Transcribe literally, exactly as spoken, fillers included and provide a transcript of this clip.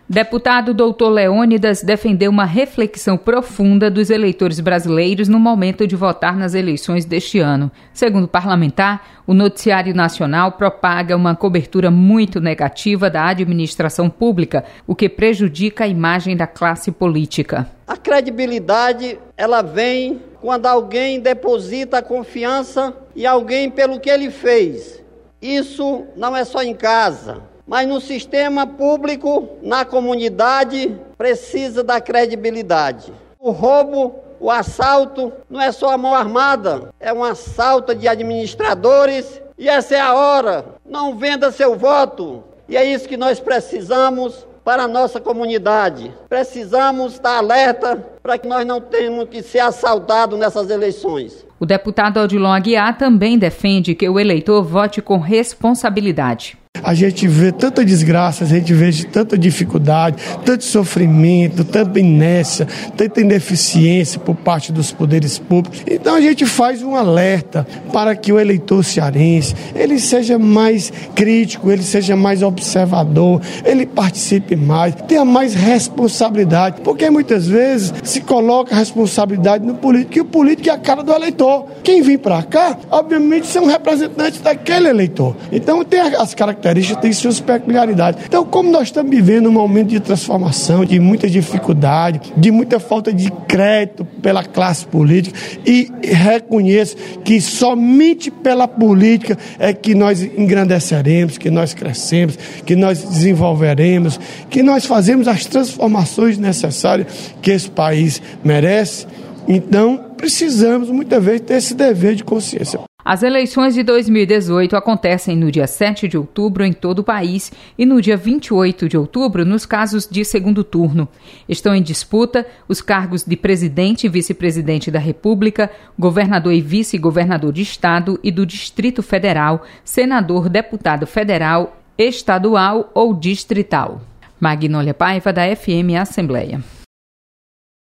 Deputado doutor Leônidas defendeu uma reflexão profunda dos eleitores brasileiros no momento de votar nas eleições deste ano. Segundo o parlamentar, o noticiário nacional propaga uma cobertura muito negativa da administração pública, o que prejudica a imagem da classe política. A credibilidade, ela vem quando alguém deposita a confiança em alguém pelo que ele fez. Isso não é só em casa, mas no sistema público, na comunidade, precisa da credibilidade. O roubo, o assalto, não é só a mão armada, é um assalto de administradores e essa é a hora. Não venda seu voto. E é isso que nós precisamos para a nossa comunidade. Precisamos estar alerta para que nós não tenhamos que ser assaltados nessas eleições. O deputado Odilon Aguiar também defende que o eleitor vote com responsabilidade. A gente vê tanta desgraça, a gente vê tanta dificuldade, tanto sofrimento, tanta inércia, tanta ineficiência por parte dos poderes públicos. Então a gente faz um alerta para que o eleitor cearense, ele seja mais crítico, ele seja mais observador, ele participe mais, tenha mais responsabilidade, porque muitas vezes se coloca a responsabilidade no político, e o político é a cara do eleitor. Quem vem para cá, obviamente, são representantes daquele eleitor. Então tem as características, tem suas peculiaridades. Então, como nós estamos vivendo um momento de transformação, de muita dificuldade, de muita falta de crédito pela classe política, e reconheço que somente pela política é que nós engrandeceremos, que nós crescemos, que nós desenvolveremos, que nós fazemos as transformações necessárias que esse país merece. Então, precisamos muitas vezes ter esse dever de consciência. As eleições de dois mil e dezoito acontecem no dia sete de outubro em todo o país e no dia vinte e oito de outubro nos casos de segundo turno. Estão em disputa os cargos de presidente e vice-presidente da República, governador e vice-governador de estado e do Distrito Federal, senador, deputado federal, estadual ou distrital. Magnólia Paiva, da F M Assembleia.